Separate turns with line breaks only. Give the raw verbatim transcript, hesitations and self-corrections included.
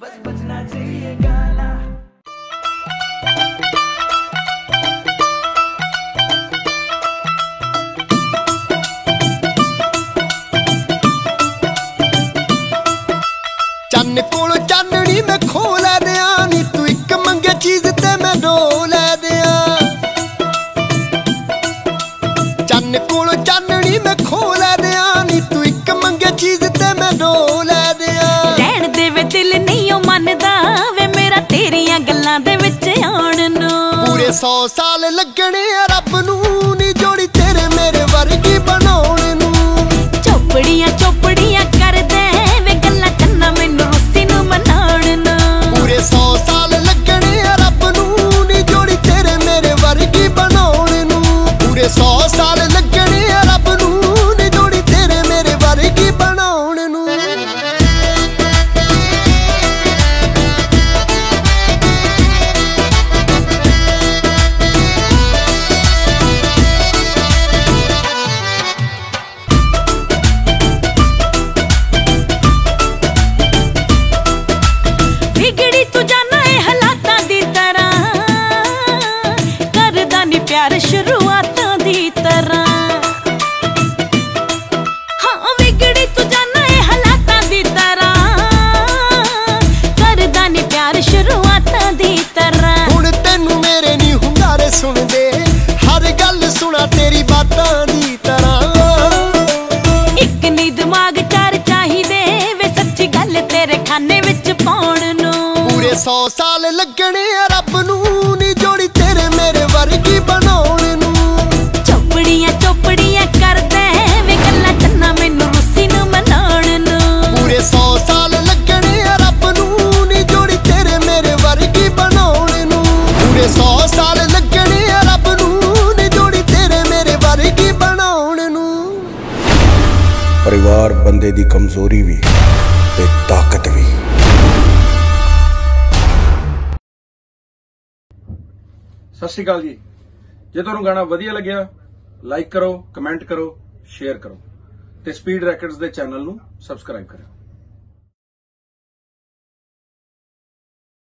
बस बजना चाहिए गाना।
चन्न कोल चाननी मैं खो लै दियां नी तू एक मंगे चीज ते मैं दो लै दियां। चन्न कोल चाननी मैं खो लै दियां नी तू एक मंगे चीज ते मैं दो लै दियां।
रहन दे वे दिल नहीं ओ मनदा वे मेरा तेरियां गल्लां दे विच आउण नूं।
पूरे सौ साल लगणे रब नूं नी जोड़ी तेरे मेरे वर्गी बनाउण नूं।
चोपड़ियां चोपड़ियां कर दे वे गल्लां कन्ना मैनूं रुस्सी नूं मनाउण नूं।
पूरे सौ साल लगणे रब नूं नी जोड़ी तेरे मेरे वर्गी बनाउण नूं। पूरे सौ साल लगणे रब नूं नी जोड़ी तेरे मेरे वर्गी बनाउण नूं।
बिगड़ी तू जाना ए हालातां दी तरह करदा नी प्यार शुरुआतां दी तरह। हाँ बिगड़ी तू जाना ए हालातां दी तरह करदा नी प्यार शुरुआतां दी तरह।
हुण तैनू मेरे नी हुंगारे सुणदे हर गल सुना तेरी बातां दी तरह।
इक नी दिमाग चार चाहिदे वे सच्ची गल तेरे खाने विच पाउण नूं।
पूरे सौ साल लगणे रब नूं नी जोड़ी तेरे मेरे वर्गी बनाउण नूं।
चोपड़ियां चोपड़ियां कर दे वे गल्लां कन्ना मैनूं रुस्सी नूं मनाउण नूं।
पूरे सौ साल लगणे रब नूं नी जोड़ी तेरे मेरे वर्गी बनाउण नूं। पूरे सौ साल लगणे रब नूं नी जोड़ी तेरे मेरे वर्गी बनाउण नूं।
परिवार बंदे दी कमजोरी भी ते ताकत भी।
ਸਤਿ ਸ਼੍ਰੀ ਅਕਾਲ ਜੀ। ਜੇ ਤੁਹਾਨੂੰ ਗਾਣਾ ਵਧੀਆ ਲੱਗਿਆ ਲਾਈਕ ਕਰੋ, ਕਮੈਂਟ ਕਰੋ, ਸ਼ੇਅਰ ਕਰੋ ਤੇ ਸਪੀਡ ਰੈਕਟਸ ਦੇ ਚੈਨਲ ਨੂੰ ਸਬਸਕ੍ਰਾਈਬ ਕਰੋ।